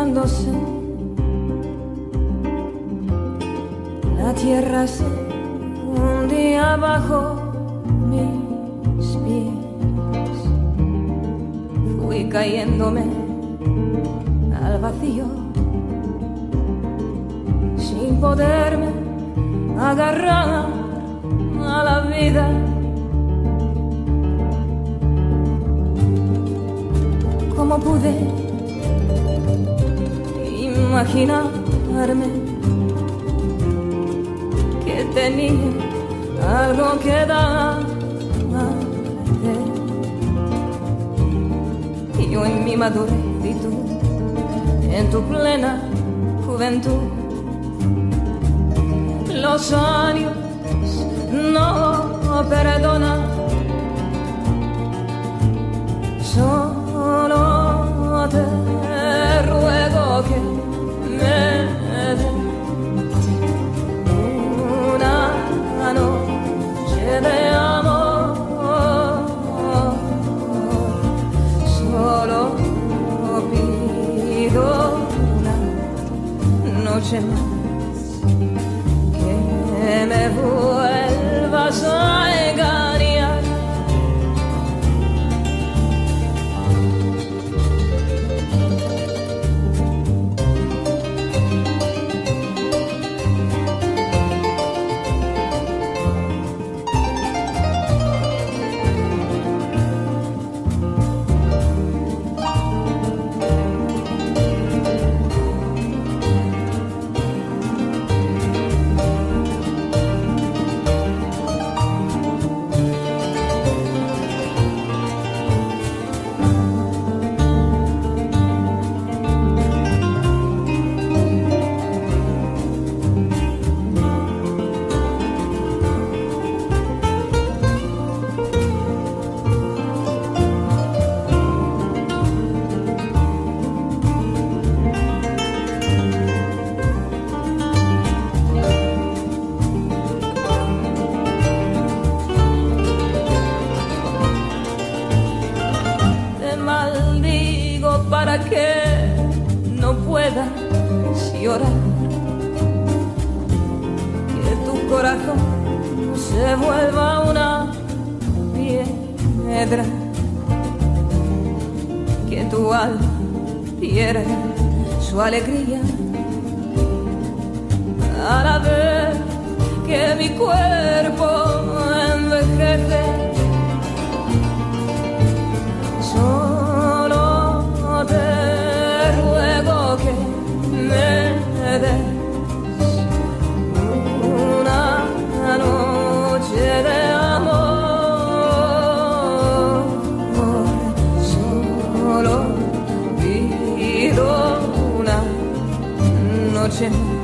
quebrándose, la tierra se hundía bajo mis pies. Fui cayéndome al vacío sin poderme agarrar a la vida. ¿Cómo pude imaginarme que tenía algo que dar? Y yo en mi madurez y tú en tu plena juventud. Los años no perdonan, solo te ruego que me des una noche de amor. Solo pido una noche más, que me vuelvas a engañar. Para que no puedas llorar, que tu corazón se vuelva una piedra, que tu alma pierda su alegría a la vez que mi cuerpo envejece. Te ruego que me des una noche de amor. Solo pido una noche más.